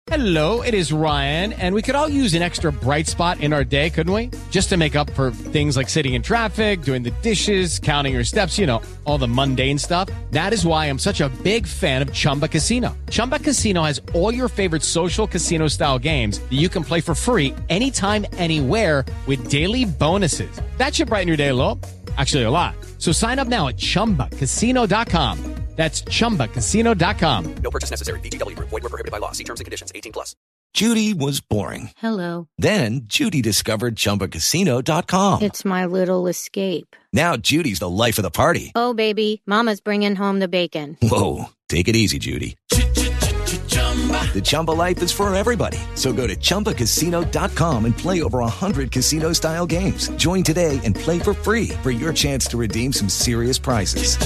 Hello, it is Ryan, and we could all use an extra bright spot in our day, couldn't we? Just to make up for things like sitting in traffic, doing the dishes, counting your steps, you know, all the mundane stuff. That is why I'm such a big fan of Chumba Casino. Chumba Casino has all your favorite social casino-style games that you can play for free anytime, anywhere with daily bonuses. That should brighten your day a little. Actually, a lot. So sign up now at ChumbaCasino.com. That's ChumbaCasino.com. No purchase necessary. VGW Group. Void where prohibited by law. See terms and conditions. 18+. Judy was boring. Hello. Then Judy discovered ChumbaCasino.com. It's my little escape. Now Judy's the life of the party. Oh, baby, mama's bringing home the bacon. Whoa, take it easy, Judy. The Chumba life is for everybody. So go to ChumbaCasino.com and play over 100 casino-style games. Join today and play for free for your chance to redeem some serious prizes.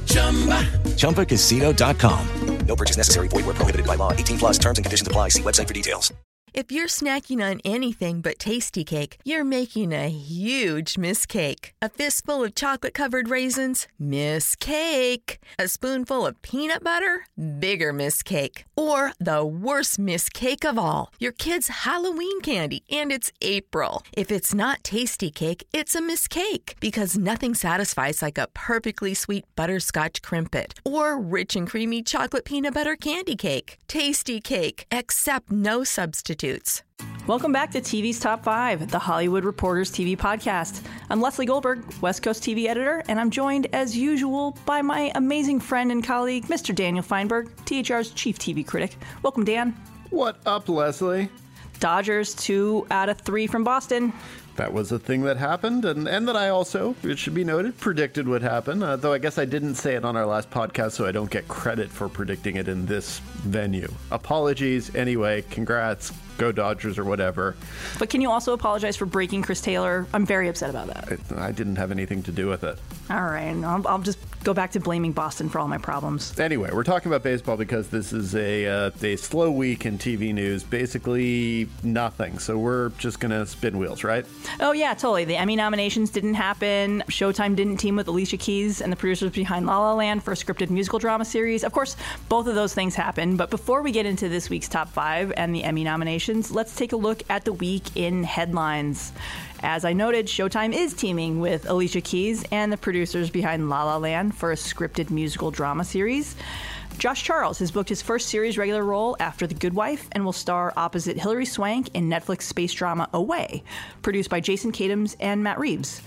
ChumbaCasino.com. No purchase necessary. Void where prohibited by law. 18+. Terms and conditions apply. See website for details. If you're snacking on anything but Tasty Cake, you're making a huge mistake. A fistful of chocolate-covered raisins? Mistake. A spoonful of peanut butter? Bigger mistake. Or the worst mistake of all, your kid's Halloween candy, and it's April. If it's not Tasty Cake, it's a mistake, because nothing satisfies like a perfectly sweet butterscotch crimpet or rich and creamy chocolate peanut butter candy cake. Tasty Cake. Accept no substitutes. Welcome back to TV's Top 5, the Hollywood Reporters TV podcast. I'm Leslie Goldberg, West Coast TV editor, and I'm joined, as usual, by my amazing friend and colleague, Mr. Daniel Feinberg, THR's chief TV critic. Welcome, Dan. What up, Leslie? Dodgers 2 out of 3 from Boston. That was a thing that happened, and that I also, it should be noted, predicted would happen, though I guess I didn't say it on our last podcast, so I don't get credit for predicting it in this venue. Apologies. Anyway, congrats. Go Dodgers or whatever. But can you also apologize for breaking Chris Taylor? I'm very upset about that. I didn't have anything to do with it. All right. I'll just go back to blaming Boston for all my problems. Anyway, we're talking about baseball because this is a slow week in TV news. Basically nothing. So we're just going to spin wheels, right? Oh, yeah, totally. The Emmy nominations didn't happen. Showtime didn't team with Alicia Keys and the producers behind La La Land for a scripted musical drama series. Of course, both of those things happened. But before we get into this week's Top 5 and the Emmy nominations, let's take a look at the week in headlines. As I noted, Showtime is teaming with Alicia Keys and the producers behind La La Land for a scripted musical drama series. Josh Charles has booked his first series regular role after The Good Wife and will star opposite Hilary Swank in Netflix space drama Away, produced by Jason Katims and Matt Reeves.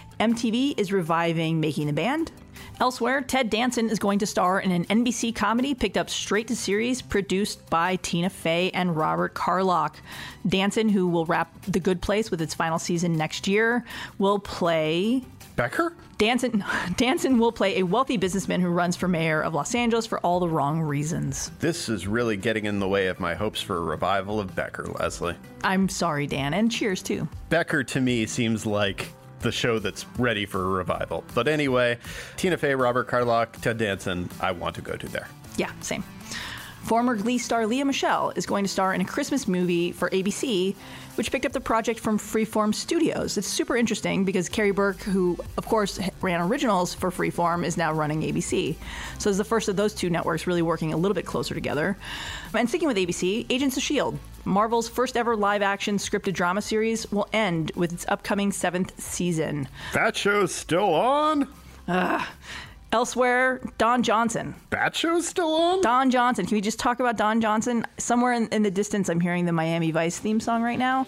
MTV is reviving Making the Band. Elsewhere, Ted Danson is going to star in an NBC comedy picked up straight to series produced by Tina Fey and Robert Carlock. Danson, who will wrap The Good Place with its final season next year, will play... Becker? Danson will play a wealthy businessman who runs for mayor of Los Angeles for all the wrong reasons. This is really getting in the way of my hopes for a revival of Becker, Leslie. I'm sorry, Dan, and cheers, too. Becker, to me, seems like the show that's ready for a revival. But anyway, Tina Fey, Robert Carlock, Ted Danson, I want to go to there. Yeah, same. Former Glee star Lea Michele is going to star in a Christmas movie for ABC, which picked up the project from Freeform Studios. It's super interesting because Carrie Burke, who, of course, ran originals for Freeform, is now running ABC. So it's the first of those two networks really working a little bit closer together. And sticking with ABC, Agents of S.H.I.E.L.D., Marvel's first ever live-action scripted drama series, will end with its upcoming 7th season. That show's still on? Elsewhere, Don Johnson. That show's still on? Don Johnson. Can we just talk about Don Johnson? Somewhere in the distance, I'm hearing the Miami Vice theme song right now.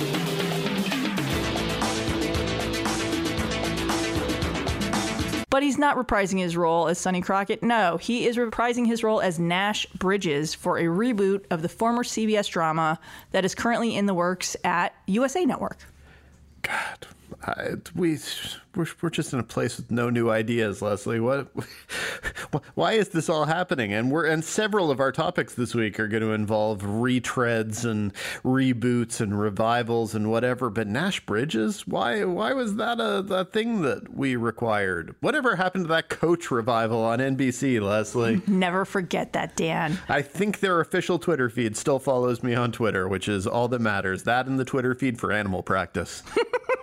But he's not reprising his role as Sonny Crockett. No, he is reprising his role as Nash Bridges for a reboot of the former CBS drama that is currently in the works at USA Network. God, we're just in a place with no new ideas, Leslie. Why is this all happening? And several of our topics this week are going to involve retreads and reboots and revivals and whatever. But Nash Bridges, why was that a thing that we required? Whatever happened to that Coach revival on NBC, Leslie? Never forget that, Dan. I think their official Twitter feed still follows me on Twitter, which is all that matters. That and the Twitter feed for Animal Practice.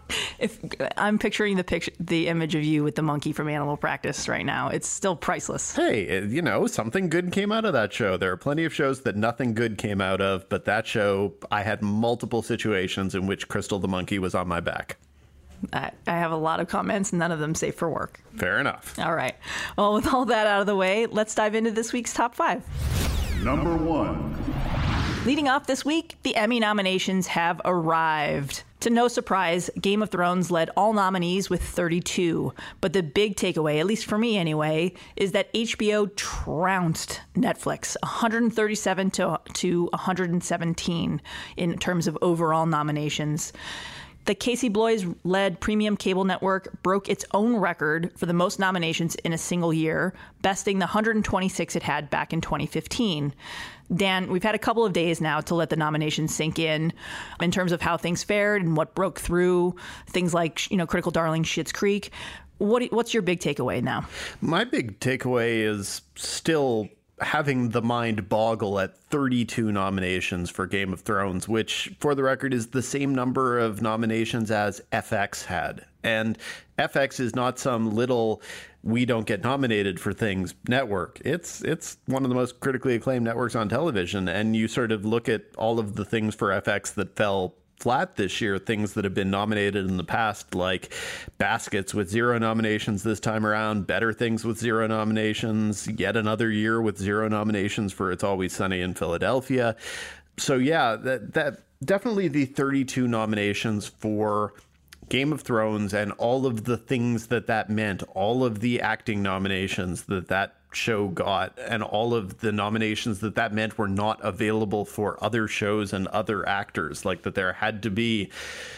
If I'm picturing the image of you with the monkey from Animal Practice right now, it's still priceless. Hey, something good came out of that show. There are plenty of shows that nothing good came out of, but that show, I had multiple situations in which Crystal the monkey was on my back. I have a lot of comments, none of them safe for work. Fair enough. All right. Well, with all that out of the way, let's dive into this week's top 5. Number 1. Leading off this week, the Emmy nominations have arrived. To no surprise, Game of Thrones led all nominees with 32. But the big takeaway, at least for me anyway, is that HBO trounced Netflix 137 to 117 in terms of overall nominations. The Casey Bloys-led premium cable network broke its own record for the most nominations in a single year, besting the 126 it had back in 2015. Dan, we've had a couple of days now to let the nominations sink in terms of how things fared and what broke through, things like, Critical Darling, Schitt's Creek. What's your big takeaway now? My big takeaway is still having the mind boggle at 32 nominations for Game of Thrones, which, for the record, is the same number of nominations as FX had. And FX is not some little we don't get nominated for things network. It's one of the most critically acclaimed networks on television. And you sort of look at all of the things for FX that fell flat this year, things that have been nominated in the past, like Baskets with 0 nominations this time around, Better Things with 0 nominations, yet another year with 0 nominations for It's Always Sunny in Philadelphia. So yeah, that definitely the 32 nominations for Game of Thrones and all of the things that meant, all of the acting nominations that show got, and all of the nominations that meant were not available for other shows and other actors, like that there had to be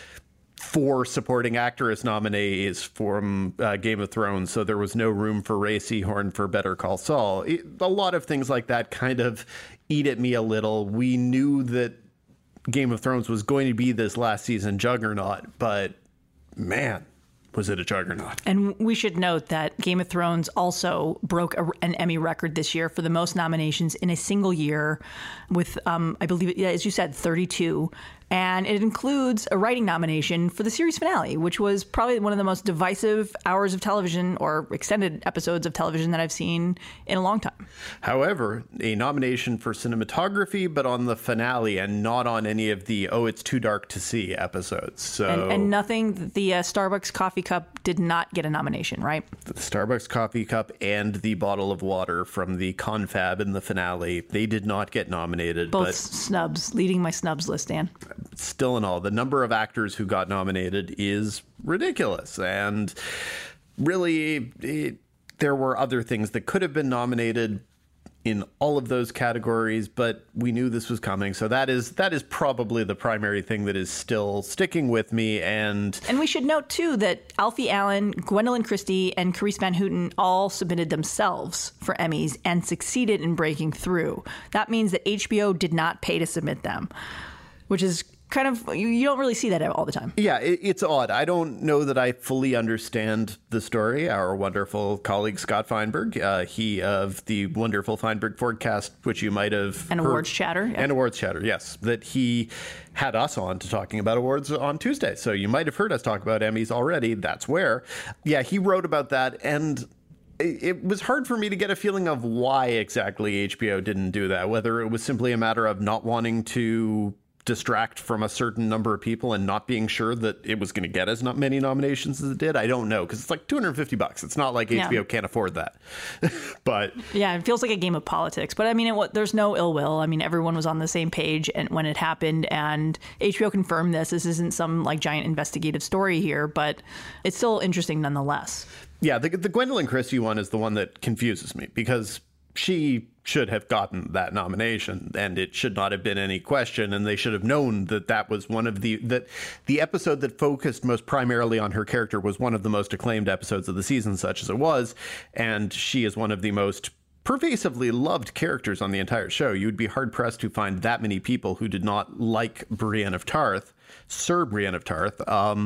4 supporting actress nominees from Game of Thrones, so there was no room for Ray Seahorn for Better Call Saul. A lot of things like that kind of eat at me a little. We knew that Game of Thrones was going to be this last season juggernaut, but man, was it a juggernaut. And we should note that Game of Thrones also broke an Emmy record this year for the most nominations in a single year with, I believe, as you said, 32. And it includes a writing nomination for the series finale, which was probably one of the most divisive hours of television or extended episodes of television that I've seen in a long time. However, a nomination for cinematography, but on the finale and not on any of the It's Too Dark to See episodes. So and nothing, the Starbucks coffee cup did not get a nomination, right? The Starbucks coffee cup and the bottle of water from the confab in the finale, they did not get nominated. Both snubs, leading my snubs list, Dan. Still in all, the number of actors who got nominated is ridiculous. And really, there were other things that could have been nominated in all of those categories, but we knew this was coming. So that is probably the primary thing that is still sticking with me. And we should note, too, that Alfie Allen, Gwendolyn Christie, and Carice Van Houten all submitted themselves for Emmys and succeeded in breaking through. That means that HBO did not pay to submit them, which is kind of, you don't really see that all the time. Yeah, it's odd. I don't know that I fully understand the story. Our wonderful colleague, Scott Feinberg, he of the wonderful Feinberg Forecast, which you might have And heard. Awards Chatter. Yeah. And Awards Chatter, yes. That he had us on to talking about awards on Tuesday. So you might have heard us talk about Emmys already. That's where. Yeah, he wrote about that. And it was hard for me to get a feeling of why exactly HBO didn't do that, whether it was simply a matter of not wanting to distract from a certain number of people and not being sure that it was going to get as not many nominations as it did. I don't know, because it's like $250. It's not like HBO can't afford that. But yeah, it feels like a game of politics. But I mean, there's no ill will. I mean, everyone was on the same page and when it happened, and HBO confirmed this. This isn't some like giant investigative story here, but it's still interesting nonetheless. Yeah, the Gwendolyn Christie one is the one that confuses me, because she should have gotten that nomination and it should not have been any question. And they should have known that was one of the episode that focused most primarily on her character was one of the most acclaimed episodes of the season, such as it was. And she is one of the most pervasively loved characters on the entire show. You would be hard pressed to find that many people who did not like Brienne of Tarth, Sir Brienne of Tarth.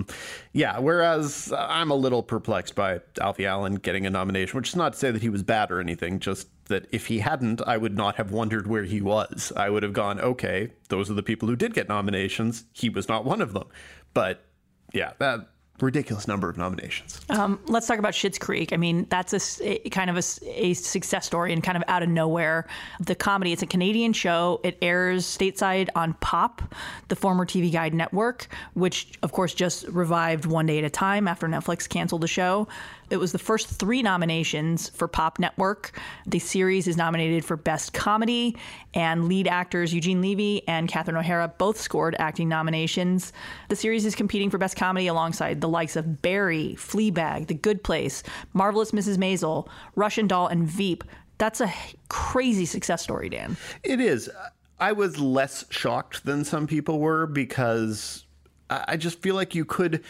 Whereas I'm a little perplexed by Alfie Allen getting a nomination, which is not to say that he was bad or anything, just that if he hadn't, I would not have wondered where he was. I would have gone, okay, those are the people who did get nominations. He was not one of them. But yeah, ridiculous number of nominations. Let's talk about Schitt's Creek. I mean, that's a kind of a success story and kind of out of nowhere. The comedy, it's a Canadian show. It airs stateside on Pop, the former TV Guide network, which, of course, just revived One Day at a Time after Netflix canceled the show. It was the first 3 nominations for Pop Network. The series is nominated for Best Comedy, and lead actors Eugene Levy and Catherine O'Hara both scored acting nominations. The series is competing for Best Comedy alongside the likes of Barry, Fleabag, The Good Place, Marvelous Mrs. Maisel, Russian Doll, and Veep. That's a crazy success story, Dan. It is. I was less shocked than some people were because I just feel like you could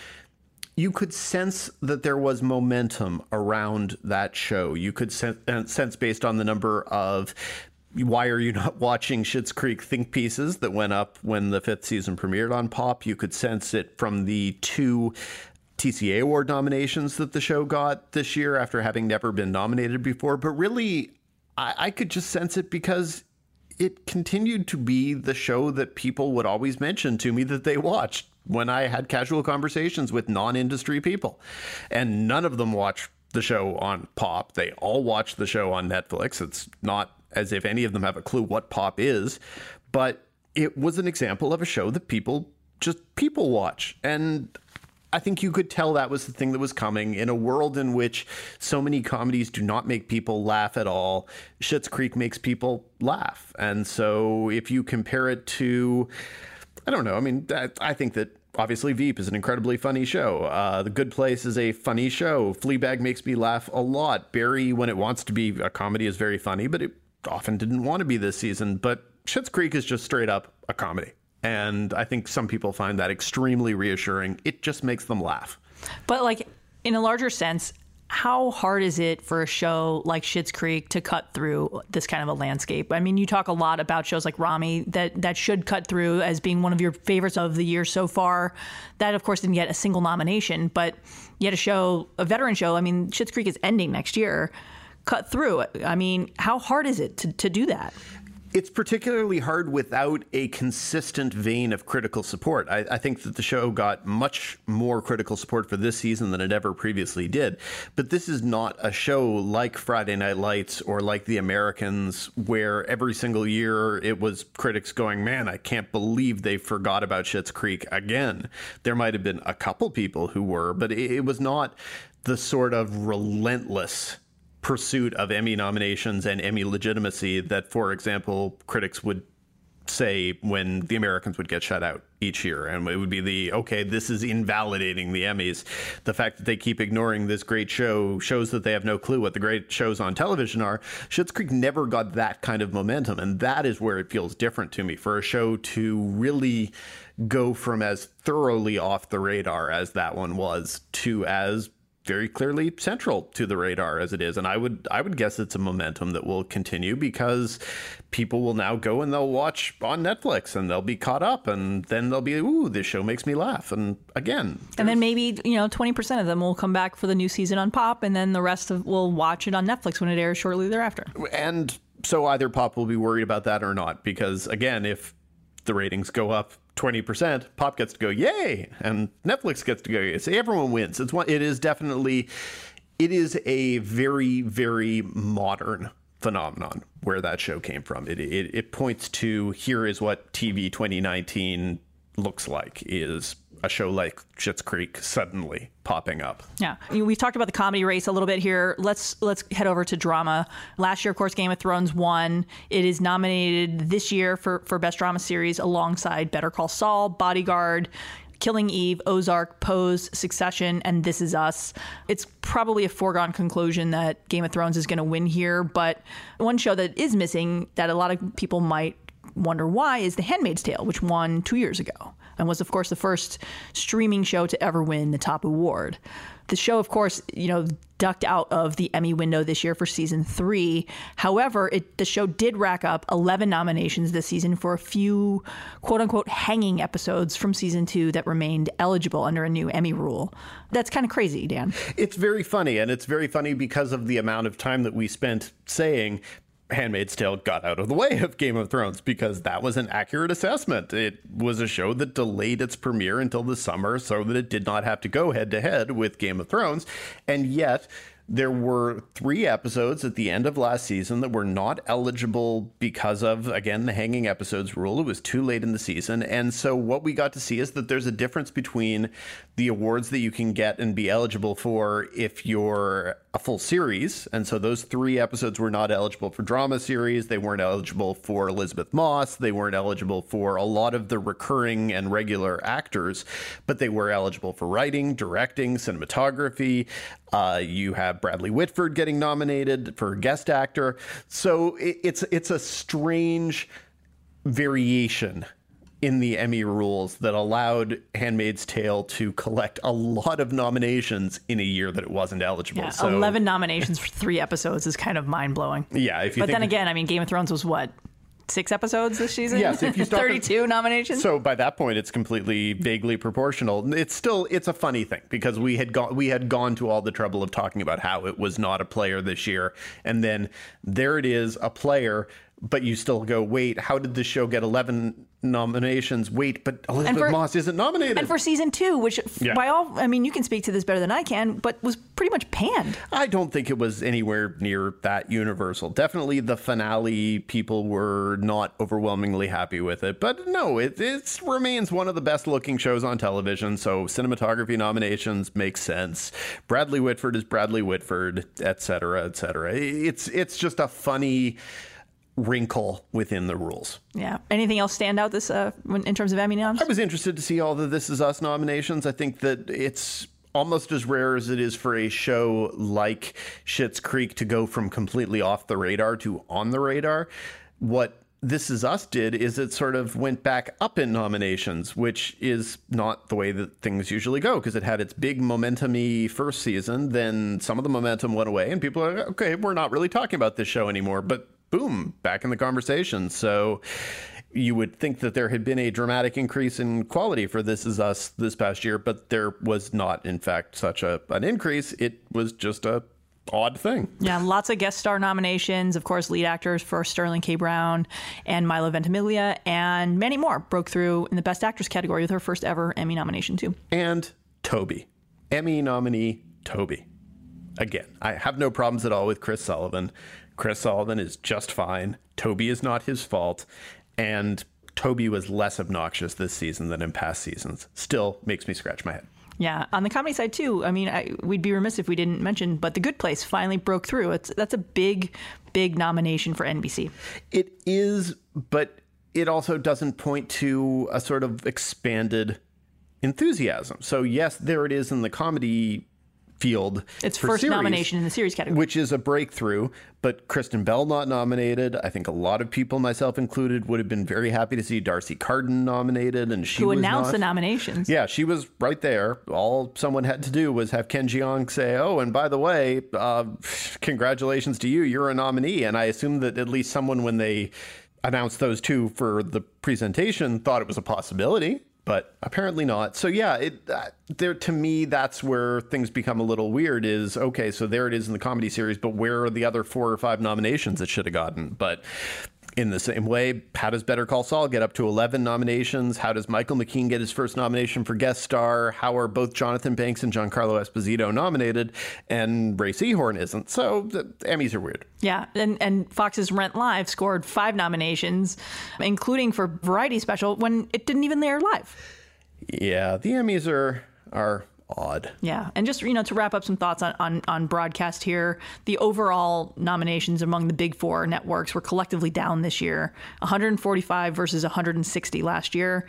sense that there was momentum around that show. You could sense based on the number of "Why Are You Not Watching Schitt's Creek" think pieces that went up when the 5th season premiered on Pop. You could sense it from the 2 TCA Award nominations that the show got this year after having never been nominated before. But really, I could just sense it because it continued to be the show that people would always mention to me that they watched when I had casual conversations with non-industry people. And none of them watch the show on Pop. They all watch the show on Netflix. It's not as if any of them have a clue what Pop is, but it was an example of a show that people watch. And I think you could tell that was the thing that was coming in a world in which so many comedies do not make people laugh at all. Schitt's Creek makes people laugh. And so if you compare it to, I don't know, I mean, I think that obviously Veep is an incredibly funny show. The Good Place is a funny show. Fleabag makes me laugh a lot. Barry, when it wants to be a comedy, is very funny, but it often didn't want to be this season. But Schitt's Creek is just straight up a comedy. And I think some people find that extremely reassuring. It just makes them laugh. But like in a larger sense, how hard is it for a show like Schitt's Creek to cut through this kind of a landscape? I mean, you talk a lot about shows like Ramy that should cut through as being one of your favorites of the year so far. That, of course, didn't get a single nomination, but yet a veteran show, I mean, Schitt's Creek is ending next year, cut through. I mean, how hard is it to do that? It's particularly hard without a consistent vein of critical support. I think that the show got much more critical support for this season than it ever previously did. But this is not a show like Friday Night Lights or like The Americans, where every single year it was critics going, man, I can't believe they forgot about Schitt's Creek again. There might have been a couple people who were, but it was not the sort of relentless pursuit of Emmy nominations and Emmy legitimacy that, for example, critics would say when The Americans would get shut out each year. And it would be okay, this is invalidating the Emmys. The fact that they keep ignoring this great show shows that they have no clue what the great shows on television are. Schitt's Creek never got that kind of momentum. And that is where it feels different to me, for a show to really go from as thoroughly off the radar as that one was to as very clearly central to the radar as it is. And I would guess it's a momentum that will continue because people will now go and they'll watch on Netflix and they'll be caught up, and then they'll be, ooh, this show makes me laugh. And again, and then maybe 20% of them will come back for the new season on Pop, and then the rest will watch it on Netflix when it airs shortly thereafter. And so either Pop will be worried about that or not, because again, if the ratings go up 20%, Pop gets to go yay, and Netflix gets to go yay. So everyone wins. It is a very, very modern phenomenon where that show came from. It points to, here is what TV 2019 looks like, is a show like Schitt's Creek suddenly popping up. Yeah. We've talked about the comedy race a little bit here. Let's head over to drama. Last year, of course, Game of Thrones won. It is nominated this year for Best Drama Series alongside Better Call Saul, Bodyguard, Killing Eve, Ozark, Pose, Succession, and This Is Us. It's probably a foregone conclusion that Game of Thrones is going to win here, but one show that is missing that a lot of people might wonder why is The Handmaid's Tale, which won 2 years ago and was, of course, the first streaming show to ever win the top award. The show, of course, ducked out of the Emmy window this year for season 3. However, the show did rack up 11 nominations this season for a few quote-unquote hanging episodes from season 2 that remained eligible under a new Emmy rule. That's kind of crazy, Dan. It's very funny, and it's very funny because of the amount of time that we spent saying Handmaid's Tale got out of the way of Game of Thrones because that was an accurate assessment. It was a show that delayed its premiere until the summer so that it did not have to go head to head with Game of Thrones. And yet there were 3 episodes at the end of last season that were not eligible because of, again, the hanging episodes rule. It was too late in the season. And so what we got to see is that there's a difference between the awards that you can get and be eligible for if you're a full series. And so those 3 episodes were not eligible for drama series. They weren't eligible for Elizabeth Moss. They weren't eligible for a lot of the recurring and regular actors, but they were eligible for writing, directing, cinematography. You have Bradley Whitford getting nominated for guest actor. So it's a strange variation in the Emmy rules that allowed Handmaid's Tale to collect a lot of nominations in a year that it wasn't eligible. Yeah, so 11 nominations for 3 episodes is kind of mind-blowing. Yeah. But then again, I mean, Game of Thrones was what? 6 episodes this season? Yes, if you stop 32 nominations. So by that point, it's completely vaguely proportional. It's a funny thing because we had gone to all the trouble of talking about how it was not a player this year, and then there it is, a player. But you still go, wait, how did this show get 11 nominations? Wait, but Elizabeth Moss isn't nominated. And for season 2, which by all, I mean, you can speak to this better than I can, but was pretty much panned. I don't think it was anywhere near that universal. Definitely the finale, people were not overwhelmingly happy with it. But no, it remains one of the best looking shows on television. So cinematography nominations make sense. Bradley Whitford is Bradley Whitford, et cetera, et cetera. It's just a funny wrinkle within the rules. Yeah. Anything else stand out this in terms of Emmy noms? I was interested to see all the This Is Us nominations. I think that it's almost as rare as it is for a show like Schitt's Creek to go from completely off the radar to on the radar. What This Is Us did is it sort of went back up in nominations, which is not the way that things usually go because it had its big momentum-y first season. Then some of the momentum went away and people are like, okay, we're not really talking about this show anymore. But boom, back in the conversation. So you would think that there had been a dramatic increase in quality for This Is Us this past year, but there was not, in fact, such an increase. It was just a odd thing. Yeah, lots of guest star nominations. Of course, lead actors for Sterling K. Brown and Milo Ventimiglia, and many more broke through in the Best Actress category with her first ever Emmy nomination, too. And Toby. Emmy nominee Toby. Again, I have no problems at all with Chris Sullivan. Chris Sullivan is just fine. Toby is not his fault. And Toby was less obnoxious this season than in past seasons. Still makes me scratch my head. Yeah. On the comedy side, too, I mean, we'd be remiss if we didn't mention, but The Good Place finally broke through. That's a big, big nomination for NBC. It is, but it also doesn't point to a sort of expanded enthusiasm. So, yes, there it is in the comedy field. Its first series, nomination in the series category. which is a breakthrough, but Kristen Bell not nominated. I think a lot of people, myself included, would have been very happy to see Darcy Carden nominated, and she who was announced not. the nominations. Yeah, she was right there. All someone had to do was have Ken Jeong say, oh, and by the way, congratulations to you, you're a nominee. And I assume that at least someone, when they announced those two for the presentation, thought it was a possibility. But apparently not. So yeah, there to me, that's where things become a little weird. Is okay, so there it is in the comedy series, but where are the other 4 or 5 nominations it should have gotten? But in the same way, how does Better Call Saul get up to 11 nominations? How does Michael McKean get his first nomination for guest star? How are both Jonathan Banks and Giancarlo Esposito nominated, and Ray Seahorn isn't? So the Emmys are weird. Yeah, and Fox's Rent Live scored 5 nominations, including for Variety Special, when it didn't even air live. Yeah, the Emmys are odd. Yeah, and just, to wrap up some thoughts on broadcast here, the overall nominations among the big 4 networks were collectively down this year, 145 versus 160 last year.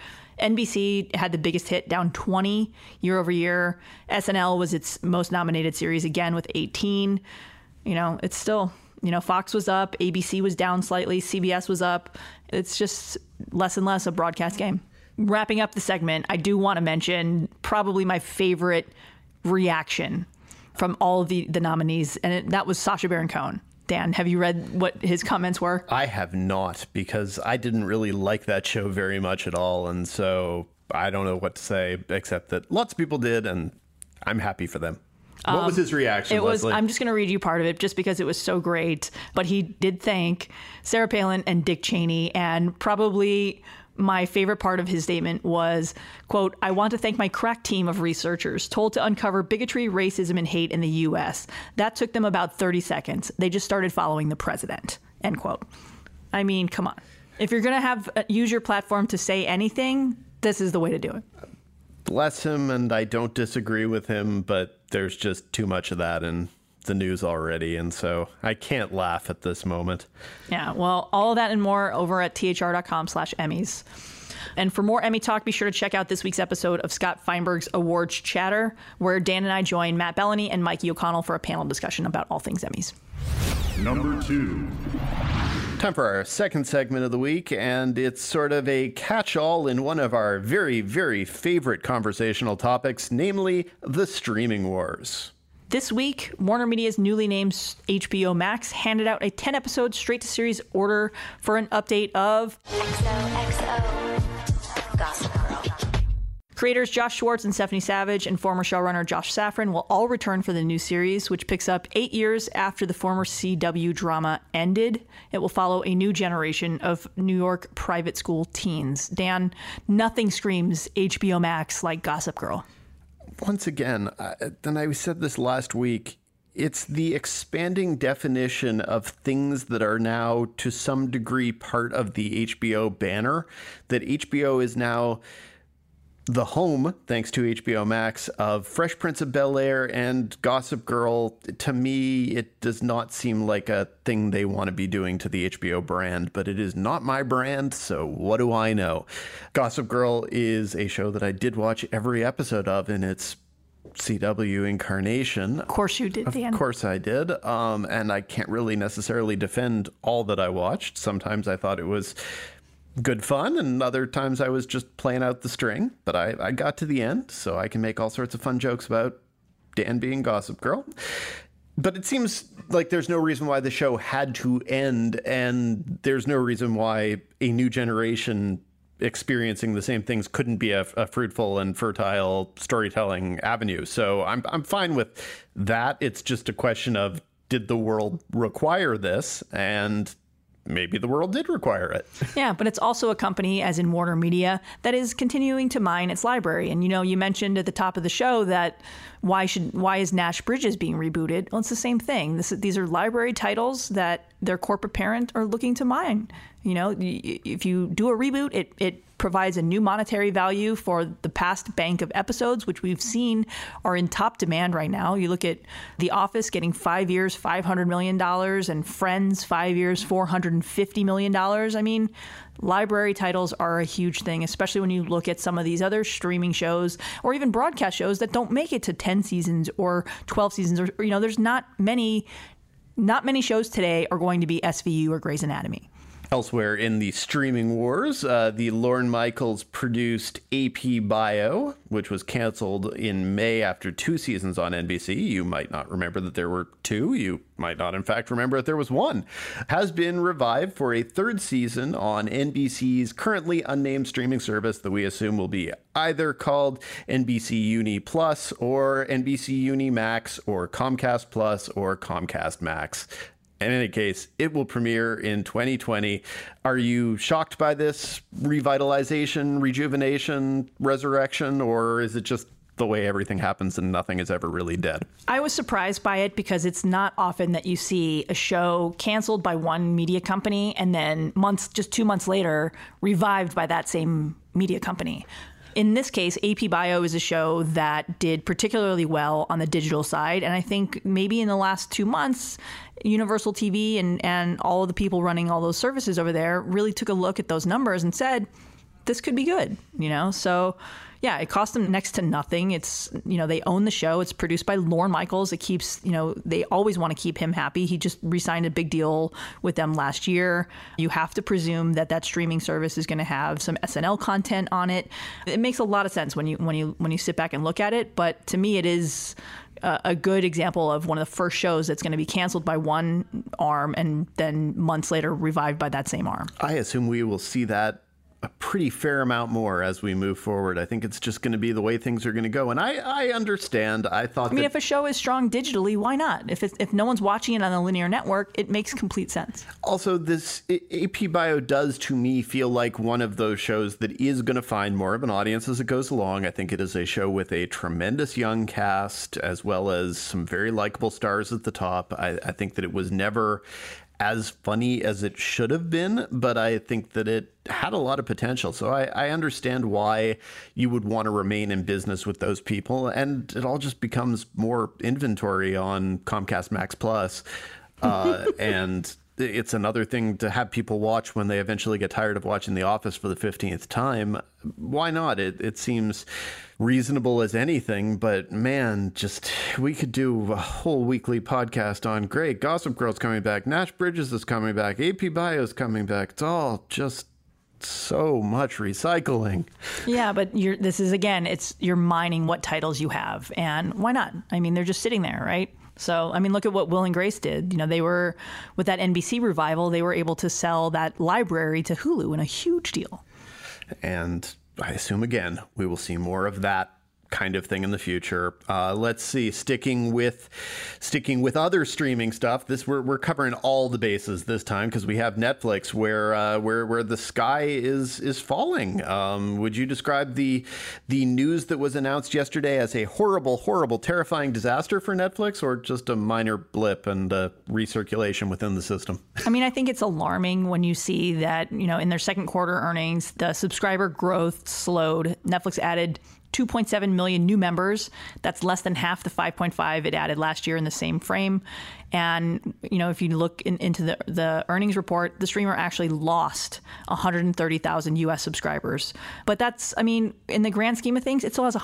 NBC had the biggest hit, down 20 year over year. SNL was its most nominated series again with 18. It's still, Fox was up, ABC was down slightly, CBS was up. It's just less and less a broadcast game. Wrapping up the segment, I do want to mention probably my favorite reaction from all of the nominees, and that was Sacha Baron Cohen. Dan, have you read what his comments were? I have not, because I didn't really like that show very much at all, and so I don't know what to say, except that lots of people did, and I'm happy for them. What was his reaction, Leslie? I'm just going to read you part of it just because it was so great. But he did thank Sarah Palin and Dick Cheney, and probably my favorite part of his statement was, quote, "I want to thank my crack team of researchers told to uncover bigotry, racism, and hate in the U.S. That took them about 30 seconds. They just started following the president," end quote. I mean, come on. If you're going to use your platform to say anything, this is the way to do it. Bless him, and I don't disagree with him, but there's just too much of that in the news already, and so I can't laugh at this moment. Yeah, well, all of that and more over at thr.com/Emmys. And for more Emmy talk, be sure to check out this week's episode of Scott Feinberg's Awards Chatter, where Dan and I join Matt Bellany and Mikey O'Connell for a panel discussion about all things Emmys. Number 2. Time for our second segment of the week, and it's sort of a catch-all in one of our very, very favorite conversational topics, namely the streaming wars. This week, Warner Media's newly named HBO Max handed out a 10-episode straight-to-series order for an update of XOXO Gossip Girl. Creators Josh Schwartz and Stephanie Savage and former showrunner Josh Safran will all return for the new series, which picks up 8 years after the former CW drama ended. It will follow a new generation of New York private school teens. Dan, nothing screams HBO Max like Gossip Girl. Once again, and I said this last week, it's the expanding definition of things that are now to some degree part of the HBO banner, that HBO is now the home, thanks to HBO Max, of Fresh Prince of Bel-Air and Gossip Girl. To me, it does not seem like a thing they want to be doing to the HBO brand, but it is not my brand, so what do I know? Gossip Girl is a show that I did watch every episode of in its CW incarnation. Of course you did, Dan. Of course I did. And I can't really necessarily defend all that I watched. Sometimes I thought it was good fun, and other times I was just playing out the string. But I got to the end, so I can make all sorts of fun jokes about Dan being Gossip Girl. But it seems like there's no reason why the show had to end, and there's no reason why a new generation experiencing the same things couldn't be a fruitful and fertile storytelling avenue. So I'm fine with that. It's just a question of, did the world require this? And maybe the world did require it. Yeah, but it's also a company, as in Warner Media, that is continuing to mine its library. And, you know, you mentioned at the top of the show that why is Nash Bridges being rebooted? Well, it's the same thing. These are library titles that their corporate parent are looking to mine. You know, if you do a reboot, it provides a new monetary value for the past bank of episodes, which we've seen are in top demand right now. You look at The Office getting 5 years, $500 million, and Friends 5 years, $450 million. I mean, library titles are a huge thing, especially when you look at some of these other streaming shows or even broadcast shows that don't make it to 10 seasons or 12 seasons. Or, you know, there's not many shows today are going to be SVU or Grey's Anatomy. Elsewhere in the streaming wars, the Lorne Michaels produced AP Bio, which was canceled in May after 2 seasons on NBC. You might not remember that there were 2. You might not, in fact, remember that there was 1. Has been revived for a 3rd season on NBC's currently unnamed streaming service that we assume will be either called NBC Uni Plus or NBC Uni Max or Comcast Plus or Comcast Max. In any case, it will premiere in 2020. Are you shocked by this revitalization, rejuvenation, resurrection, or is it just the way everything happens and nothing is ever really dead? I was surprised by it because it's not often that you see a show canceled by one media company and then just 2 months later, revived by that same media company. In this case, AP Bio is a show that did particularly well on the digital side. And I think maybe in the last 2 months, Universal TV and all of the people running all those services over there really took a look at those numbers and said, this could be good, you know? So yeah, it cost them next to nothing. It's, you know, they own the show. It's produced by Lorne Michaels. It keeps, you know, they always want to keep him happy. He just re-signed a big deal with them last year. You have to presume that streaming service is going to have some SNL content on it. It makes a lot of sense when you sit back and look at it. But to me, it is a good example of one of the first shows that's going to be canceled by one arm and then months later revived by that same arm. I assume we will see that a pretty fair amount more as we move forward. I think it's just going to be the way things are going to go. And I understand. I mean, if a show is strong digitally, why not? If no one's watching it on the linear network, it makes complete sense. Also, this AP Bio does, to me, feel like one of those shows that is going to find more of an audience as it goes along. I think it is a show with a tremendous young cast, as well as some very likable stars at the top. I think that it was never as funny as it should have been, but I think that it had a lot of potential. So I understand why you would want to remain in business with those people, and it all just becomes more inventory on Comcast Max Plus. And it's another thing to have people watch when they eventually get tired of watching The Office for the 15th time. Why not? It seems reasonable as anything, but man, we could do a whole weekly podcast on great. Gossip Girl's coming back. Nash Bridges is coming back. AP Bio's coming back. It's all just so much recycling. Yeah, but you're mining what titles you have, and why not? I mean, they're just sitting there, right? So, I mean, look at what Will and Grace did. You know, they were, with that NBC revival, they were able to sell that library to Hulu in a huge deal. And I assume, again, we will see more of that kind of thing in the future. Let's see, sticking with other streaming stuff. We're covering all the bases this time because we have Netflix, where the sky is falling. Would you describe the news that was announced yesterday as a horrible, terrifying disaster for Netflix, or just a minor blip and recirculation within the system? I mean, I think it's alarming when you see that, you know, in their second quarter earnings, the subscriber growth slowed. Netflix added 2.7 million new members. That's less than half the 5.5 it added last year in the same frame. And, you know, if you look into the earnings report, the streamer actually lost 130,000 U.S. subscribers. But that's, I mean, in the grand scheme of things, it still has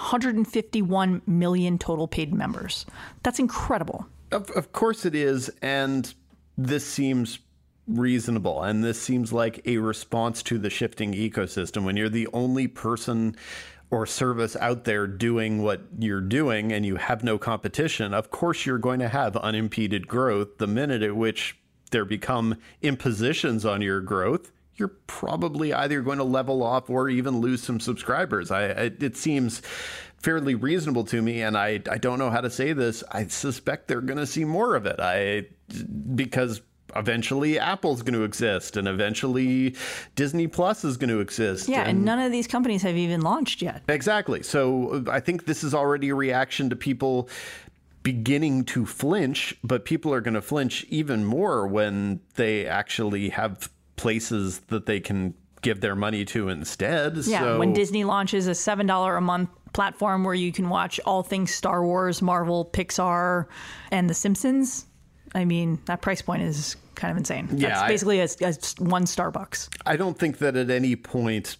151 million total paid members. That's incredible. Of course it is. And this seems reasonable. And this seems like a response to the shifting ecosystem. When you're the only person or service out there doing what you're doing and you have no competition, of course you're going to have unimpeded growth. The minute at which there become impositions on your growth, you're probably either going to level off or even lose some subscribers. It seems fairly reasonable to me, and I don't know how to say this. I suspect they're going to see more of it. Because eventually Apple's going to exist, and eventually Disney Plus is going to exist. Yeah, and none of these companies have even launched yet. Exactly. So I think this is already a reaction to people beginning to flinch, but people are going to flinch even more when they actually have places that they can give their money to instead. Yeah, when Disney launches a $7 a month platform where you can watch all things Star Wars, Marvel, Pixar, and The Simpsons, I mean, that price point is kind of insane. Yeah, That's basically one Starbucks. I don't think that at any point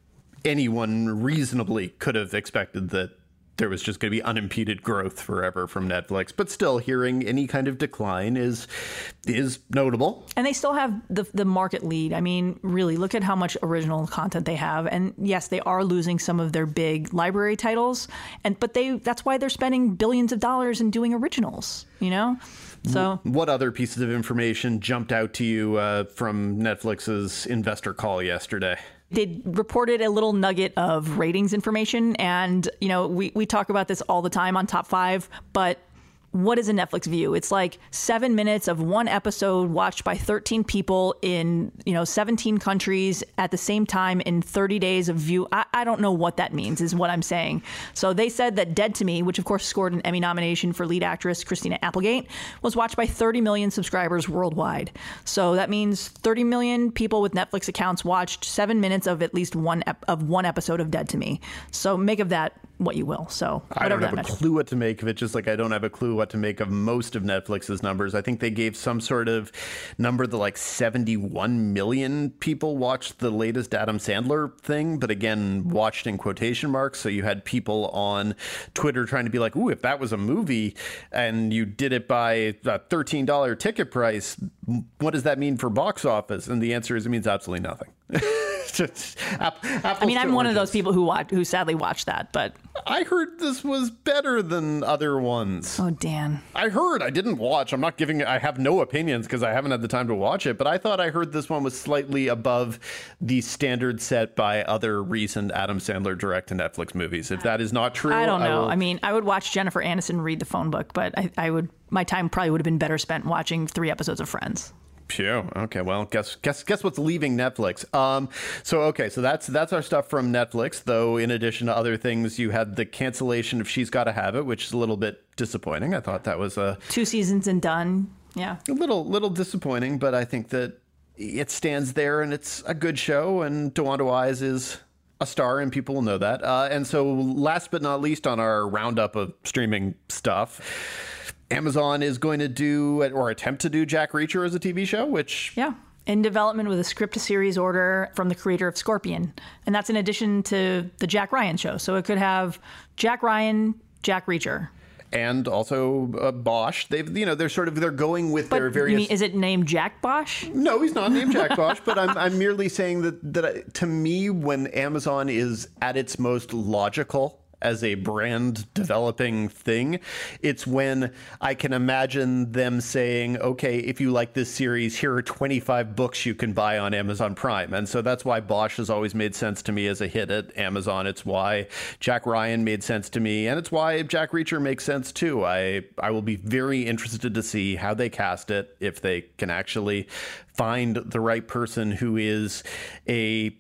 anyone reasonably could have expected that there was just going to be unimpeded growth forever from Netflix. But still, hearing any kind of decline is notable. And they still have the market lead. I mean, really, look at how much original content they have. And yes, they are losing some of their big library titles, but that's why they're spending billions of dollars in doing originals, you know? So, what other pieces of information jumped out to you from Netflix's investor call yesterday? They reported a little nugget of ratings information. And, you know, we talk about this all the time on Top 5, but what is a Netflix view? It's like 7 minutes of one episode watched by 13 people in, 17 countries at the same time in 30 days of view. I don't know what that means is what I'm saying. So they said that Dead to Me, which of course scored an Emmy nomination for lead actress Christina Applegate, was watched by 30 million subscribers worldwide. So that means 30 million people with Netflix accounts watched 7 minutes of at least one episode of Dead to Me. So make of that what you will. So I don't have a clue what to make of it, just like I don't have a clue what to make of most of Netflix's numbers. I think they gave some sort of number that like 71 million people watched the latest Adam Sandler thing, but again, watched in quotation marks. So you had people on Twitter trying to be like, ooh, if that was a movie and you did it by a $13 ticket price, what does that mean for box office? And the answer is it means absolutely nothing. I mean, I'm one of those people who sadly watched that, but I heard this was better than other ones. Oh, Dan. I didn't watch. I have no opinions because I haven't had the time to watch it, but I thought I heard this one was slightly above the standard set by other recent Adam Sandler direct to Netflix movies. If that is not true, I don't know. I mean, I would watch Jennifer Aniston read the phone book, but my time probably would have been better spent watching 3 episodes of Friends. Phew. Okay. Well, guess what's leaving Netflix. So that's our stuff from Netflix. Though, in addition to other things, you had the cancellation of She's Gotta Have It, which is a little bit disappointing. I thought that was 2 seasons and done. Yeah. A little disappointing, but I think that it stands there and it's a good show. And DeWanda Wise is a star, and people will know that. And so, last but not least, on our roundup of streaming stuff, Amazon is going to do or attempt to do Jack Reacher as a TV show, which... Yeah. In development with a script to series order from the creator of Scorpion. And that's in addition to the Jack Ryan show. So it could have Jack Ryan, Jack Reacher. And also Bosch. They're going with their various... You mean, is it named Jack Bosch? No, he's not named Jack Bosch, but I'm merely saying that to me, when Amazon is at its most logical as a brand developing thing, it's when I can imagine them saying, okay, if you like this series, here are 25 books you can buy on Amazon Prime. And so that's why Bosch has always made sense to me as a hit at Amazon. It's why Jack Ryan made sense to me, and it's why Jack Reacher makes sense too. I will be very interested to see how they cast it, if they can actually find the right person who is a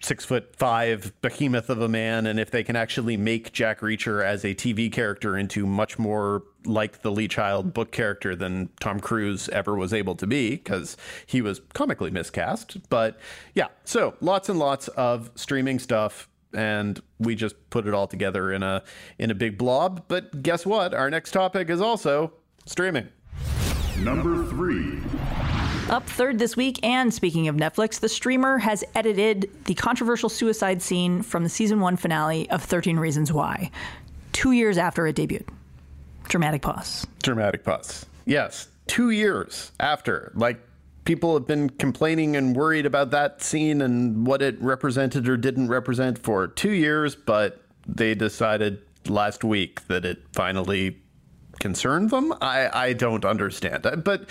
6'5" behemoth of a man, and if they can actually make Jack Reacher as a TV character into much more like the Lee Child book character than Tom Cruise ever was able to be, because he was comically miscast. But yeah, so lots and lots of streaming stuff, and we just put it all together in a big blob. But guess what? Our next topic is also streaming. Number 3. Up third this week, and speaking of Netflix, the streamer has edited the controversial suicide scene from the season 1 finale of 13 Reasons Why, 2 years after it debuted. Dramatic pause. Dramatic pause. Yes, 2 years after. Like, people have been complaining and worried about that scene and what it represented or didn't represent for 2 years, but they decided last week that it finally concerned them. I don't understand. But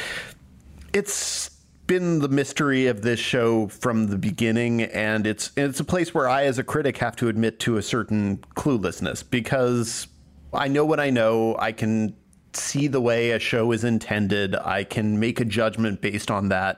it's been the mystery of this show from the beginning, and it's a place where I, as a critic, have to admit to a certain cluelessness, because I know what I know. I can see the way a show is intended. I can make a judgment based on that.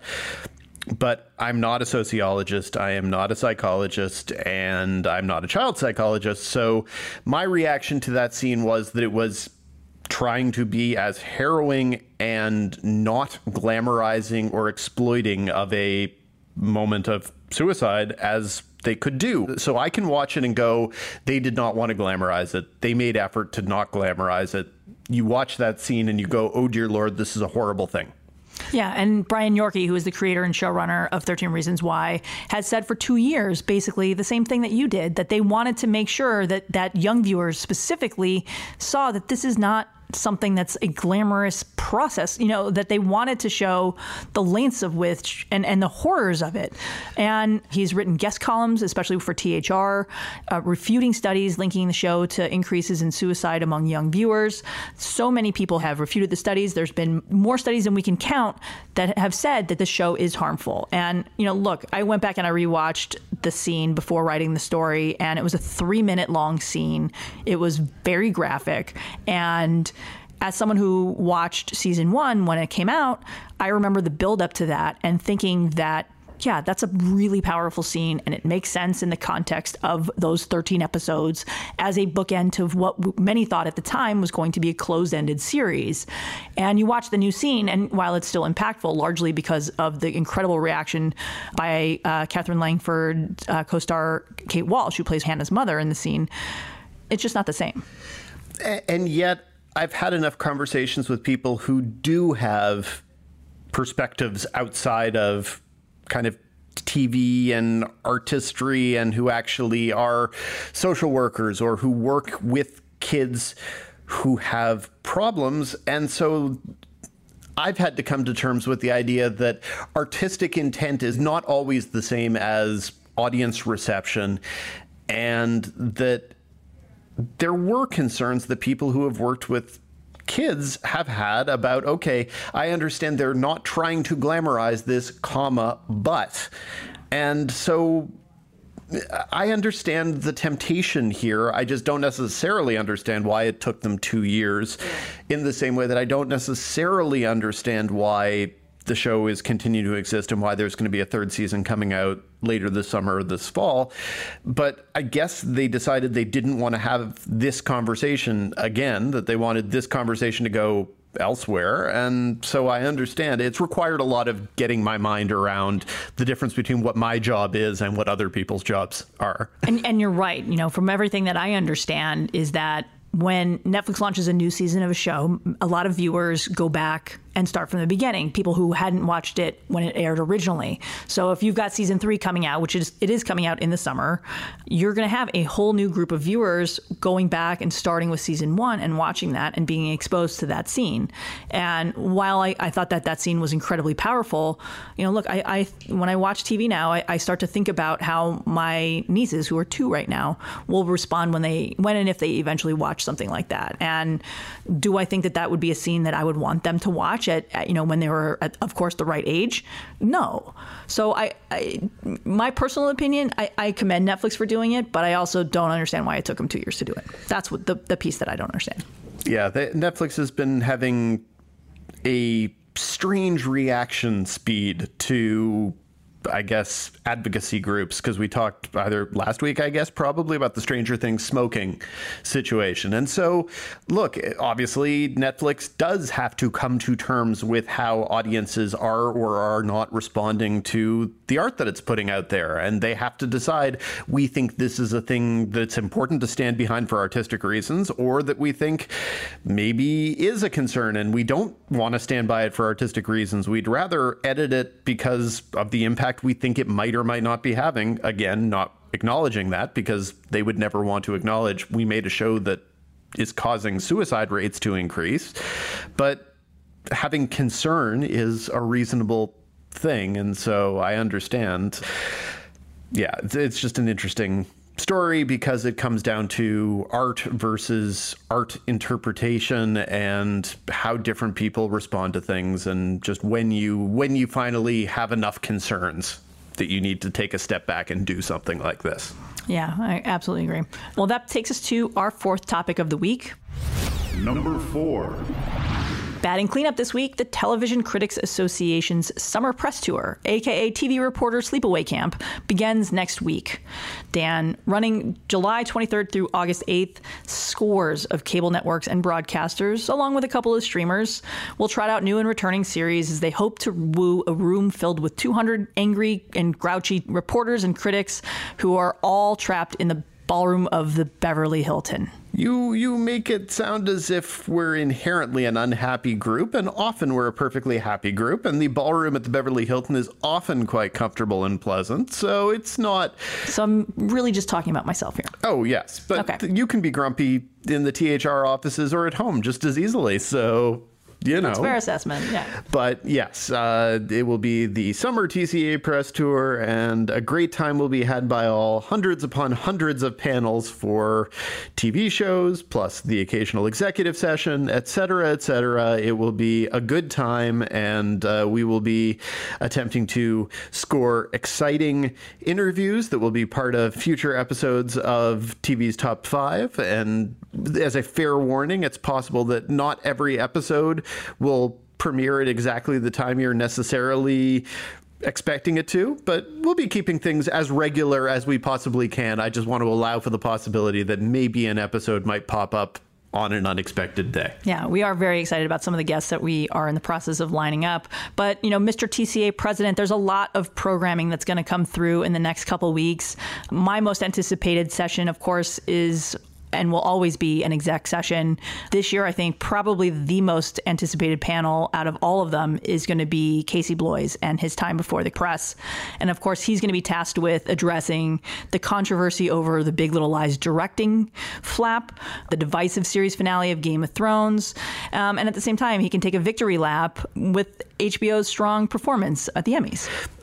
But I'm not a sociologist, I am not a psychologist, and I'm not a child psychologist. So my reaction to that scene was that it was trying to be as harrowing and not glamorizing or exploiting of a moment of suicide as they could do. So I can watch it and go, they did not want to glamorize it. They made effort to not glamorize it. You watch that scene and you go, oh dear Lord, this is a horrible thing. Yeah, and Brian Yorkie, who is the creator and showrunner of 13 Reasons Why, has said for 2 years basically the same thing that you did, that they wanted to make sure that young viewers specifically saw that this is not something that's a glamorous process, that they wanted to show the lengths of which and the horrors of it. And he's written guest columns, especially for THR, refuting studies linking the show to increases in suicide among young viewers. So many people have refuted the studies. There's been more studies than we can count that have said that the show is harmful. And, look, I went back and I rewatched the scene before writing the story, and it was a 3-minute long scene. It was very graphic. And as someone who watched season 1 when it came out, I remember the build up to that and thinking that, yeah, that's a really powerful scene, and it makes sense in the context of those 13 episodes as a bookend to what many thought at the time was going to be a closed-ended series. And you watch the new scene, and while it's still impactful, largely because of the incredible reaction by Catherine Langford co-star Kate Walsh, who plays Hannah's mother in the scene, it's just not the same. And yet, I've had enough conversations with people who do have perspectives outside of kind of TV and artistry, and who actually are social workers or who work with kids who have problems. And so I've had to come to terms with the idea that artistic intent is not always the same as audience reception, and that there were concerns that people who have worked with kids have had about, okay, I understand they're not trying to glamorize this, but. And so I understand the temptation here. I just don't necessarily understand why it took them 2 years, in the same way that I don't necessarily understand why the show is continuing to exist and why there's going to be a third season coming out later this summer or this fall. But I guess they decided they didn't want to have this conversation again, that they wanted this conversation to go elsewhere. And so I understand it's required a lot of getting my mind around the difference between what my job is and what other people's jobs are. And you're right. You know, from everything that I understand is that when Netflix launches a new season of a show, a lot of viewers go back and start from the beginning, people who hadn't watched it when it aired originally. So if you've got season 3 coming out, which it is coming out in the summer, you're going to have a whole new group of viewers going back and starting with season 1 and watching that and being exposed to that scene. And while I thought that scene was incredibly powerful, you know, look, I when I watch TV now, I start to think about how my nieces, who are 2 right now, will respond when and if they eventually watch something like that. And do I think that would be a scene that I would want them to watch at you know, when they were at, of course, the right age? No. So my personal opinion, I commend Netflix for doing it, but I also don't understand why it took them 2 years to do it. That's what the piece that I don't understand. Yeah, Netflix has been having a strange reaction speed to, I guess, advocacy groups, because we talked either last week, I guess, probably about the Stranger Things smoking situation. And so, look, obviously, Netflix does have to come to terms with how audiences are or are not responding to the art that it's putting out there. And they have to decide, we think this is a thing that's important to stand behind for artistic reasons, or that we think maybe is a concern and we don't want to stand by it for artistic reasons. We'd rather edit it because of the impact we think it might or might not be having. Again, not acknowledging that, because they would never want to acknowledge we made a show that is causing suicide rates to increase. But having concern is a reasonable thing. And so I understand. Yeah, it's just an interesting story, because it comes down to art versus art interpretation and how different people respond to things, and just when you finally have enough concerns that you need to take a step back and do something like this. Yeah, I absolutely agree. Well, that takes us to our 4th topic of the week. Number 4. Batting cleanup this week, the Television Critics Association's Summer Press Tour, aka TV Reporter Sleepaway Camp, begins next week. Dan, running July 23rd through August 8th, scores of cable networks and broadcasters, along with a couple of streamers, will trot out new and returning series as they hope to woo a room filled with 200 angry and grouchy reporters and critics who are all trapped in the ballroom of the Beverly Hilton. You make it sound as if we're inherently an unhappy group, and often we're a perfectly happy group, and the ballroom at the Beverly Hilton is often quite comfortable and pleasant, so it's not... So I'm really just talking about myself here. Oh, yes, but okay. You can be grumpy in the THR offices or at home just as easily, so... You know. That's a fair assessment, yeah. But yes, it will be the summer TCA press tour, and a great time will be had by all. Hundreds upon hundreds of panels for TV shows, plus the occasional executive session, etc., etc. It will be a good time, and we will be attempting to score exciting interviews that will be part of future episodes of TV's Top 5. And as a fair warning, it's possible that not every episode will premiere at exactly the time you're necessarily expecting it to, but we'll be keeping things as regular as we possibly can. I just want to allow for the possibility that maybe an episode might pop up on an unexpected day. Yeah, we are very excited about some of the guests that we are in the process of lining up. But, you know, Mr. TCA President, there's a lot of programming that's going to come through in the next couple weeks. My most anticipated session, of course, is and will always be an exec session. This year, I think probably the most anticipated panel out of all of them is going to be Casey Bloys and his time before the press. And of course, he's going to be tasked with addressing the controversy over the Big Little Lies directing flap, the divisive series finale of Game of Thrones. And at the same time, he can take a victory lap with HBO's strong performance at the Emmys.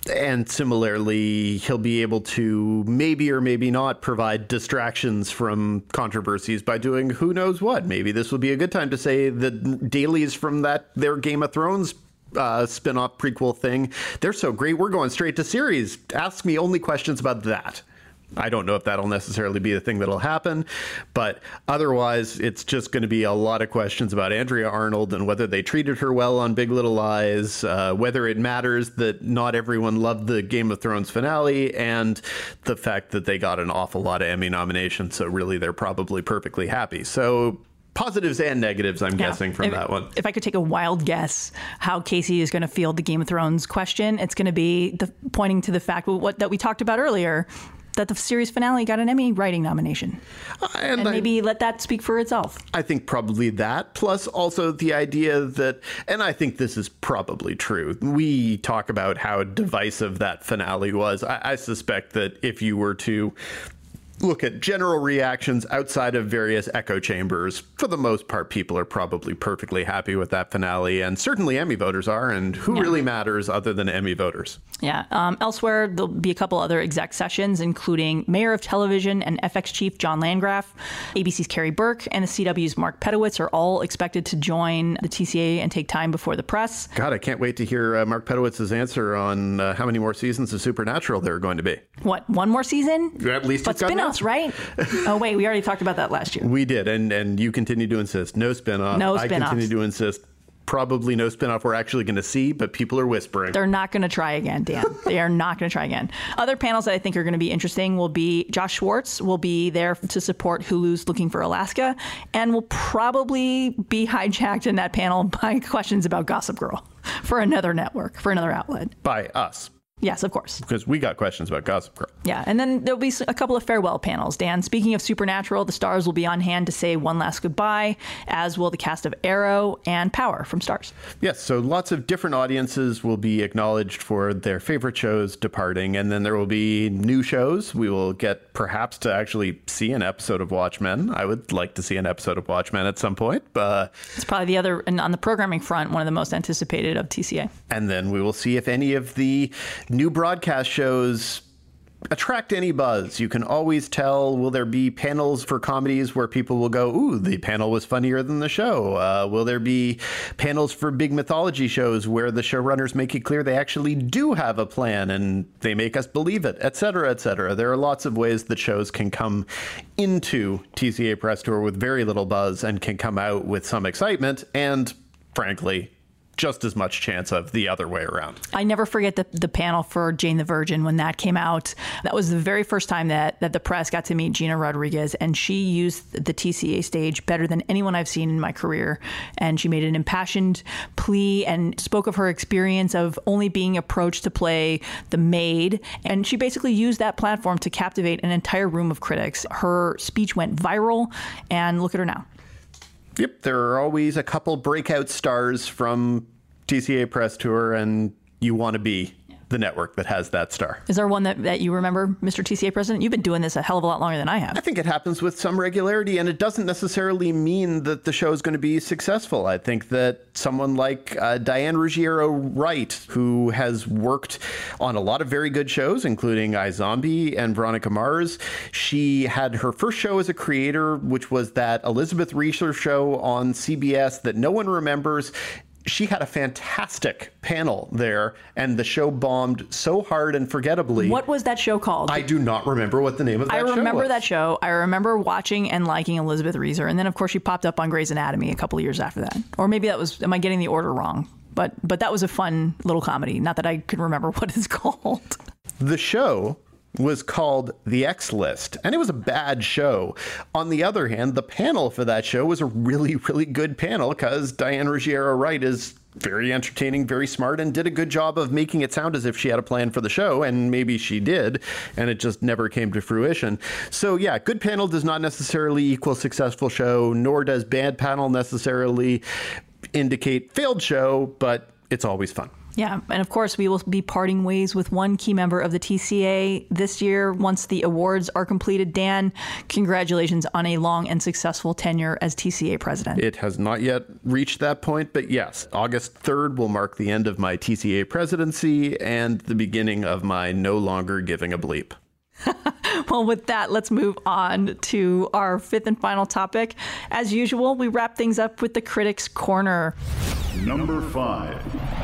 And similarly, he'll be able to maybe or maybe not provide distractions from controversies by doing who knows what. Maybe this will be a good time to say the dailies from their Game of Thrones spin-off prequel thing, they're so great, we're going straight to series. Ask me only questions about that. I don't know if that'll necessarily be the thing that'll happen, but otherwise it's just going to be a lot of questions about Andrea Arnold and whether they treated her well on Big Little Lies, whether it matters that not everyone loved the Game of Thrones finale, and the fact that they got an awful lot of Emmy nominations, so really they're probably perfectly happy. So positives and negatives, I'm guessing, from that one. If I could take a wild guess how Casey is going to field the Game of Thrones question, it's going to be pointing to the fact that we talked about earlier, that the series finale got an Emmy writing nomination. And maybe let that speak for itself. I think probably that, plus also the idea that, and I think this is probably true, we talk about how divisive that finale was. I suspect that if you were to look at general reactions outside of various echo chambers, for the most part, people are probably perfectly happy with that finale, and certainly Emmy voters are, and who really matters other than Emmy voters? Yeah. Elsewhere, there'll be a couple other exec sessions, including Mayor of Television and FX Chief John Landgraf, ABC's Carrie Burke, and the CW's Mark Pedowitz are all expected to join the TCA and take time before the press. God, I can't wait to hear Mark Pedowitz's answer on how many more seasons of Supernatural there are going to be. What, one more season? At least but spin-offs, right? Oh, wait, we already talked about that last year. We did, and you continue to insist. No spin-off. No spin-offs. I continue to insist. Probably no spinoff we're actually going to see, but people are whispering. They're not going to try again, Dan. They are not going to try again. Other panels that I think are going to be interesting will be Josh Schwartz will be there to support Hulu's Looking for Alaska, and will probably be hijacked in that panel by questions about Gossip Girl for another network, for another outlet. By us. Yes, of course. Because we got questions about Gossip Girl. Yeah, and then there'll be a couple of farewell panels. Dan, speaking of Supernatural, the stars will be on hand to say one last goodbye, as will the cast of Arrow and Power from Starz. Yes, so lots of different audiences will be acknowledged for their favorite shows departing, and then there will be new shows. We will get perhaps to actually see an episode of Watchmen. I would like to see an episode of Watchmen at some point. It's probably the other, and on the programming front, one of the most anticipated of TCA. And then we will see if any of the new broadcast shows attract any buzz. You can always tell, will there be panels for comedies where people will go, ooh, the panel was funnier than the show? Will there be panels for big mythology shows where the showrunners make it clear they actually do have a plan and they make us believe it, et cetera, et cetera? There are lots of ways that shows can come into TCA Press Tour with very little buzz and can come out with some excitement and, frankly, just as much chance of the other way around. I never forget the panel for Jane the Virgin when that came out. That was the very first time that the press got to meet Gina Rodriguez, and she used the TCA stage better than anyone I've seen in my career. And she made an impassioned plea and spoke of her experience of only being approached to play the maid. And she basically used that platform to captivate an entire room of critics. Her speech went viral, and look at her now. Yep, there are always a couple breakout stars from TCA Press Tour, and you want to be the network that has that star. Is there one that you remember, Mr. TCA President? You've been doing this a hell of a lot longer than I have. I think it happens with some regularity, and it doesn't necessarily mean that the show is going to be successful. I think that someone like Diane Ruggiero-Wright, who has worked on a lot of very good shows, including iZombie and Veronica Mars, she had her first show as a creator, which was that Elizabeth Reeser show on CBS that no one remembers. She had a fantastic panel there, and the show bombed so hard and forgettably. What was that show called? I do not remember what the name of that show was. I remember that show. I remember watching and liking Elizabeth Reeser, and then, of course, she popped up on Grey's Anatomy a couple of years after that. Or maybe that was, am I getting the order wrong? But that was a fun little comedy. Not that I can remember what it's called. The show was called The X List, and it was a bad show. On the other hand, the panel for that show was a really, really good panel because Diane Ruggiero-Wright is very entertaining, very smart, and did a good job of making it sound as if she had a plan for the show, and maybe she did, and it just never came to fruition. So yeah, good panel does not necessarily equal successful show, nor does bad panel necessarily indicate failed show, but it's always fun. Yeah, and of course, we will be parting ways with one key member of the TCA this year once the awards are completed. Dan, congratulations on a long and successful tenure as TCA president. It has not yet reached that point, but yes, August 3rd will mark the end of my TCA presidency and the beginning of my no longer giving a bleep. Well, with that, let's move on to our fifth and final topic. As usual, we wrap things up with the Critics' Corner. Number 5.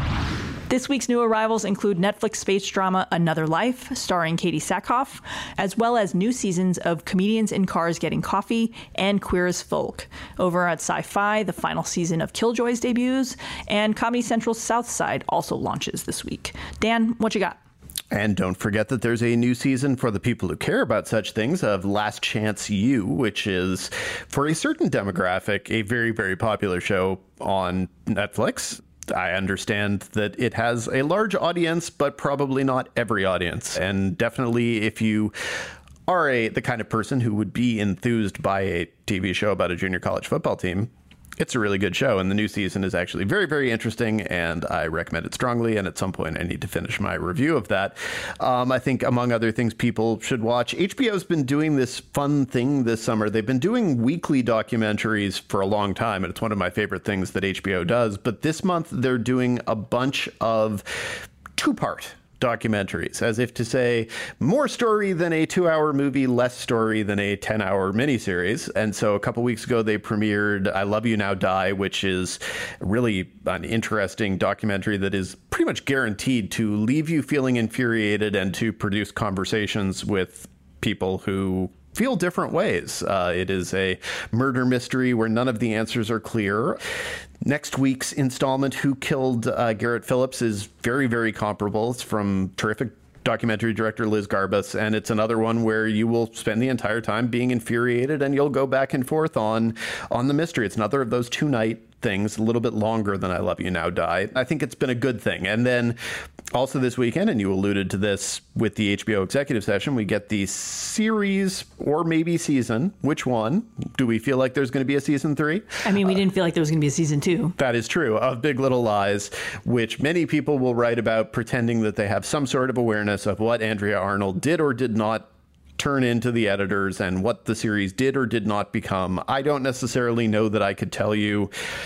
This week's new arrivals include Netflix space drama Another Life, starring Katie Sackhoff, as well as new seasons of Comedians in Cars Getting Coffee and Queer as Folk. Over at Sci-Fi, the final season of Killjoys debuts, and Comedy Central's South Side also launches this week. Dan, what you got? And don't forget that there's a new season for the people who care about such things of Last Chance U, which is, for a certain demographic, a very, very popular show on Netflix. I understand that it has a large audience, but probably not every audience. And definitely if you are the kind of person who would be enthused by a TV show about a junior college football team, it's a really good show, and the new season is actually very, very interesting, and I recommend it strongly, and at some point I need to finish my review of that. I think, among other things, people should watch. HBO's been doing this fun thing this summer. They've been doing weekly documentaries for a long time, and it's one of my favorite things that HBO does, but this month they're doing a bunch of two-part documentaries, as if to say, more story than a 2-hour movie, less story than a 10-hour miniseries. And so a couple weeks ago, they premiered I Love You Now Die, which is really an interesting documentary that is pretty much guaranteed to leave you feeling infuriated and to produce conversations with people who feel different ways. It is a murder mystery where none of the answers are clear. Next week's installment, Who Killed Garrett Phillips, is very, very comparable. It's from terrific documentary director Liz Garbus, and it's another one where you will spend the entire time being infuriated and you'll go back and forth on the mystery. It's another of those 2-night things, a little bit longer than I Love You Now Die. I think it's been a good thing. And then also this weekend, and you alluded to this with the HBO executive session, we get the series or maybe season. Which one? Do we feel like there's going to be a season 3? I mean, we didn't feel like there was going to be a season 2. That is true, of Big Little Lies, which many people will write about pretending that they have some sort of awareness of what Andrea Arnold did or did not turn into the editors and what the series did or did not become. I don't necessarily know that I could tell you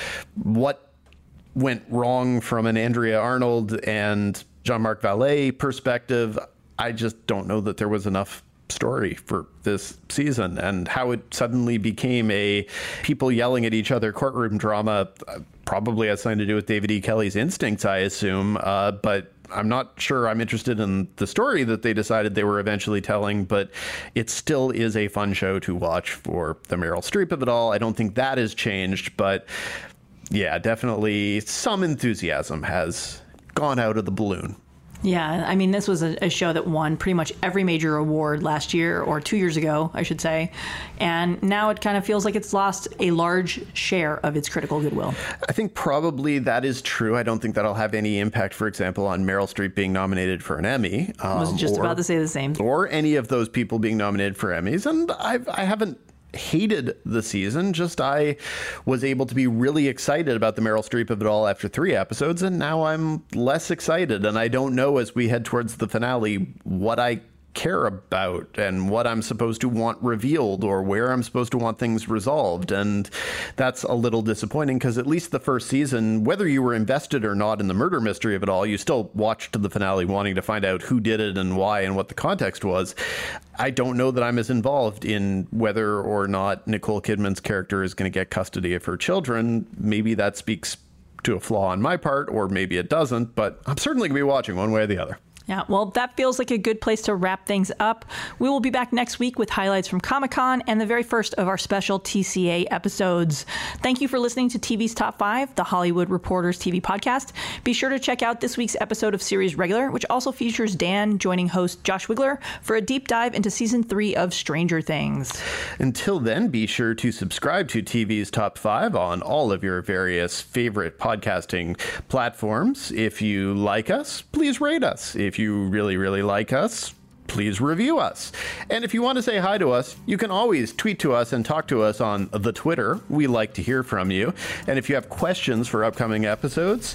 what went wrong from an Andrea Arnold and Jean-Marc Vallée perspective. I just don't know that there was enough story for this season, and how it suddenly became a people yelling at each other courtroom drama probably has something to do with David E. Kelley's instincts, I assume, but I'm not sure I'm interested in the story that they decided they were eventually telling, but it still is a fun show to watch for the Meryl Streep of it all. I don't think that has changed, but yeah, definitely some enthusiasm has gone out of the balloon. Yeah, I mean, this was a show that won pretty much every major award last year, or 2 years ago, I should say. And now it kind of feels like it's lost a large share of its critical goodwill. I think probably that is true. I don't think that'll have any impact, for example, on Meryl Streep being nominated for an Emmy. I was just about to say the same. Or any of those people being nominated for Emmys. And I haven't hated the season, just I was able to be really excited about the Meryl Streep of it all after 3 episodes, and now I'm less excited, and I don't know as we head towards the finale what I care about and what I'm supposed to want revealed or where I'm supposed to want things resolved. And that's a little disappointing, because at least the first season, whether you were invested or not in the murder mystery of it all, you still watched the finale wanting to find out who did it and why and what the context was. I don't know that I'm as involved in whether or not Nicole Kidman's character is going to get custody of her children. Maybe that speaks to a flaw on my part, or maybe it doesn't, but I'm certainly going to be watching one way or the other. Yeah, well, that feels like a good place to wrap things up. We will be back next week with highlights from Comic-Con and the very first of our special TCA episodes. Thank you for listening to TV's Top 5, the Hollywood Reporters TV podcast. Be sure to check out this week's episode of Series Regular, which also features Dan joining host Josh Wigler for a deep dive into Season 3 of Stranger Things. Until then, be sure to subscribe to TV's Top 5 on all of your various favorite podcasting platforms. If you like us, please rate us. If you really, really like us, please review us. And if you want to say hi to us, you can always tweet to us and talk to us on the Twitter. We like to hear from you. And if you have questions for upcoming episodes,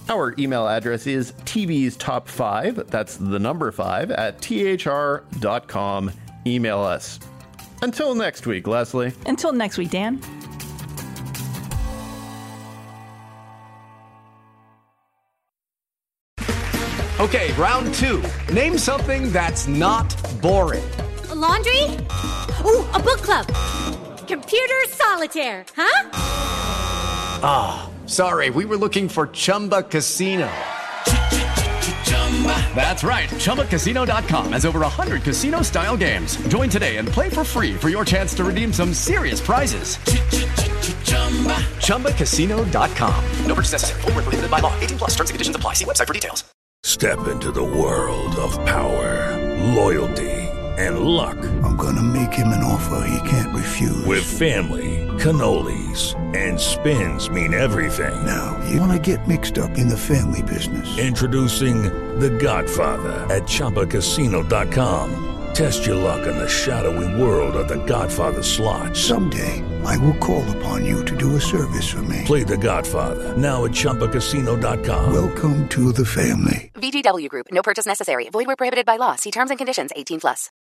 Our email address is tvstop5, that's the number 5, at thr.com. Email us. Until next week, Leslie. Until next week, Dan. Okay, round 2. Name something that's not boring. A laundry? Ooh, a book club. Computer solitaire, huh? Ah, sorry, we were looking for Chumba Casino. That's right, ChumbaCasino.com has over 100 casino-style games. Join today and play for free for your chance to redeem some serious prizes. ChumbaCasino.com. No purchase necessary. Void where prohibited by law. 18 plus. Terms and conditions apply. See website for details. Step into the world of power, loyalty, and luck. I'm gonna make him an offer he can't refuse. With family, cannolis, and spins mean everything. Now, you wanna get mixed up in the family business. Introducing The Godfather at ChumbaCasino.com. Test your luck in the shadowy world of The Godfather slot. Someday, I will call upon you to do a service for me. Play The Godfather, now at ChumbaCasino.com. Welcome to the family. VGW Group. No purchase necessary. Void where prohibited by law. See terms and conditions. 18 plus.